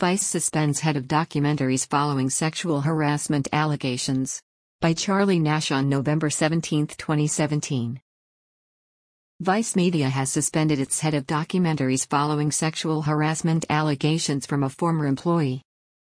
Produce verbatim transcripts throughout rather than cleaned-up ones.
Vice suspends head of documentaries following sexual harassment allegations. By Charlie Nash on November seventeenth, twenty seventeen. Vice Media has suspended its head of documentaries following sexual harassment allegations from a former employee.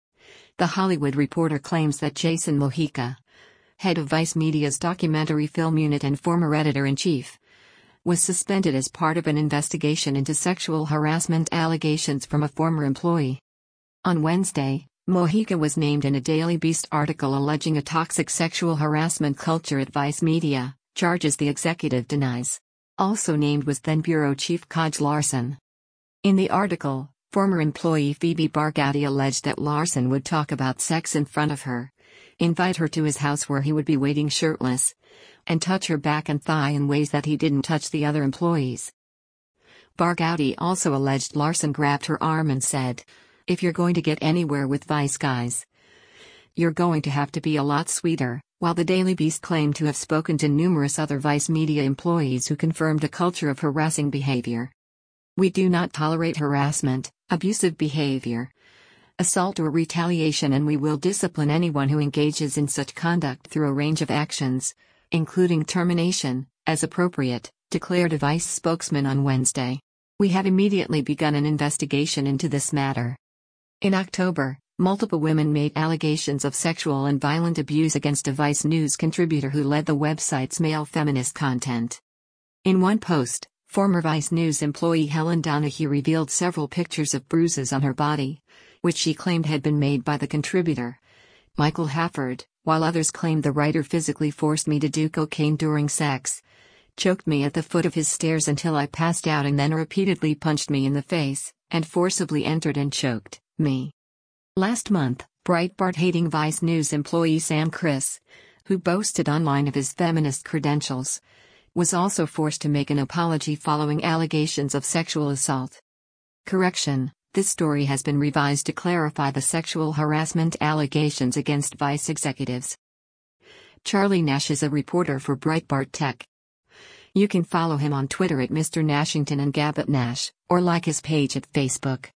The Hollywood Reporter claims that Jason Mojica, head of Vice Media's documentary film unit and former editor-in-chief, was suspended as part of an investigation into sexual harassment allegations from a former employee. On Wednesday, Mojica was named in a Daily Beast article alleging a toxic sexual harassment culture at Vice Media, charges the executive denies. Also named was then Bureau Chief Kaj Larson. In the article, former employee Phoebe Barghouti alleged that Larson would talk about sex in front of her, invite her to his house where he would be waiting shirtless, and touch her back and thigh in ways that he didn't touch the other employees. Barghouti also alleged Larson grabbed her arm and said, "If you're going to get anywhere with Vice guys, you're going to have to be a lot sweeter," while the Daily Beast claimed to have spoken to numerous other Vice Media employees who confirmed a culture of harassing behavior. "We do not tolerate harassment, abusive behavior, assault or retaliation, and we will discipline anyone who engages in such conduct through a range of actions, including termination, as appropriate," declared a Vice spokesman on Wednesday. "We have immediately begun an investigation into this matter." In October, multiple women made allegations of sexual and violent abuse against a Vice News contributor who led the website's male feminist content. In one post, former Vice News employee Helen Donahue revealed several pictures of bruises on her body, which she claimed had been made by the contributor, Michael Hafford, while others claimed the writer physically forced me to do cocaine during sex, choked me at the foot of his stairs until I passed out, and then repeatedly punched me in the face, and forcibly entered and choked me. Last month, Breitbart-hating Vice News employee Sam Kriss, who boasted online of his feminist credentials, was also forced to make an apology following allegations of sexual assault. Correction: this story has been revised to clarify the sexual harassment allegations against Vice executives. Charlie Nash is a reporter for Breitbart Tech. You can follow him on Twitter at Mister Nashington and Gab at Nash, or like his page at Facebook.